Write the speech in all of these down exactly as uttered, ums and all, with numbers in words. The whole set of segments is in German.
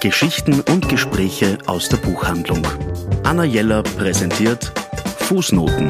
Geschichten und Gespräche aus der Buchhandlung. Anna Jeller präsentiert Fußnoten.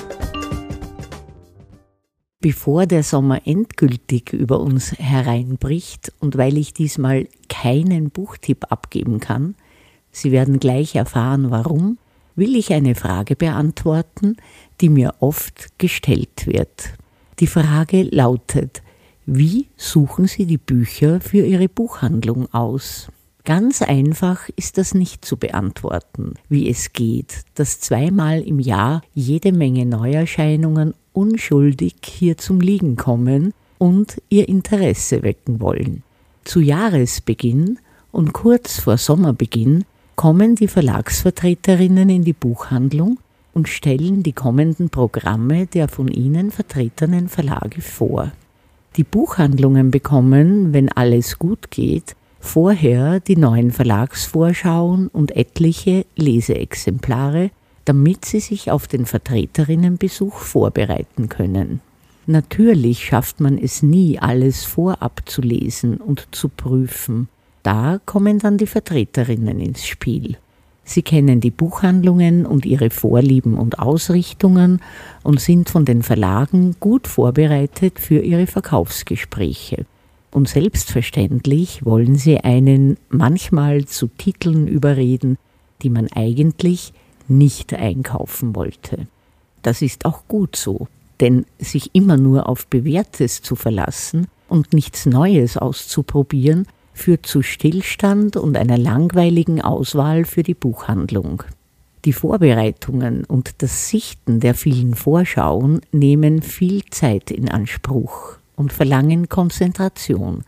Bevor der Sommer endgültig über uns hereinbricht und weil ich diesmal keinen Buchtipp abgeben kann, Sie werden gleich erfahren, warum, will ich eine Frage beantworten, die mir oft gestellt wird. Die Frage lautet: Wie suchen Sie die Bücher für Ihre Buchhandlung aus? Ganz einfach ist das nicht zu beantworten, wie es geht, dass zweimal im Jahr jede Menge Neuerscheinungen unschuldig hier zum Liegen kommen und ihr Interesse wecken wollen. Zu Jahresbeginn und kurz vor Sommerbeginn kommen die Verlagsvertreterinnen in die Buchhandlung und stellen die kommenden Programme der von ihnen vertretenen Verlage vor. Die Buchhandlungen bekommen, wenn alles gut geht, vorher die neuen Verlagsvorschauen und etliche Leseexemplare, damit sie sich auf den Vertreterinnenbesuch vorbereiten können. Natürlich schafft man es nie, alles vorab zu lesen und zu prüfen. Da kommen dann die Vertreterinnen ins Spiel. Sie kennen die Buchhandlungen und ihre Vorlieben und Ausrichtungen und sind von den Verlagen gut vorbereitet für ihre Verkaufsgespräche. Und selbstverständlich wollen sie einen manchmal zu Titeln überreden, die man eigentlich nicht einkaufen wollte. Das ist auch gut so, denn sich immer nur auf Bewährtes zu verlassen und nichts Neues auszuprobieren, führt zu Stillstand und einer langweiligen Auswahl für die Buchhandlung. Die Vorbereitungen und das Sichten der vielen Vorschauen nehmen viel Zeit in Anspruch und verlangen Konzentration.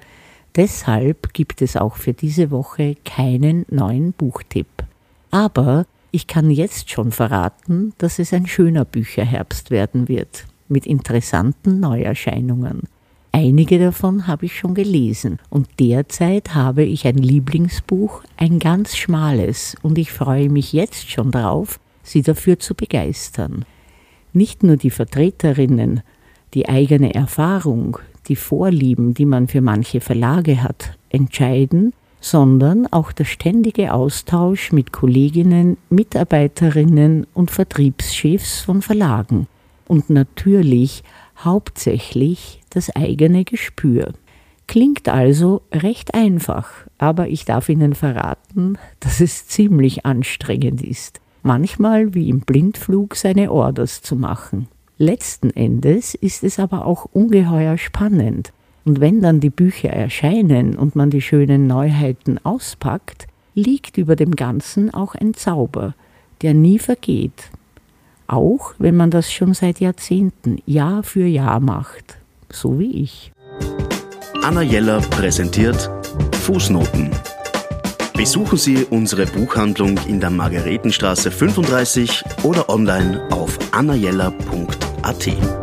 Deshalb gibt es auch für diese Woche keinen neuen Buchtipp. Aber ich kann jetzt schon verraten, dass es ein schöner Bücherherbst werden wird, mit interessanten Neuerscheinungen. Einige davon habe ich schon gelesen und derzeit habe ich ein Lieblingsbuch, ein ganz schmales, und ich freue mich jetzt schon darauf, Sie dafür zu begeistern. Nicht nur die Vertreterinnen, die eigene Erfahrung, die Vorlieben, die man für manche Verlage hat, entscheiden, sondern auch der ständige Austausch mit Kolleginnen, Mitarbeiterinnen und Vertriebschefs von Verlagen. Und natürlich hauptsächlich das eigene Gespür. Klingt also recht einfach, aber ich darf Ihnen verraten, dass es ziemlich anstrengend ist, manchmal wie im Blindflug seine Orders zu machen. Letzten Endes ist es aber auch ungeheuer spannend. Und wenn dann die Bücher erscheinen und man die schönen Neuheiten auspackt, liegt über dem Ganzen auch ein Zauber, der nie vergeht. Auch wenn man das schon seit Jahrzehnten, Jahr für Jahr macht, so wie ich. Anna Jeller präsentiert Fußnoten. Besuchen Sie unsere Buchhandlung in der Margaretenstraße fünfunddreißig oder online auf anna jeller punkt a t.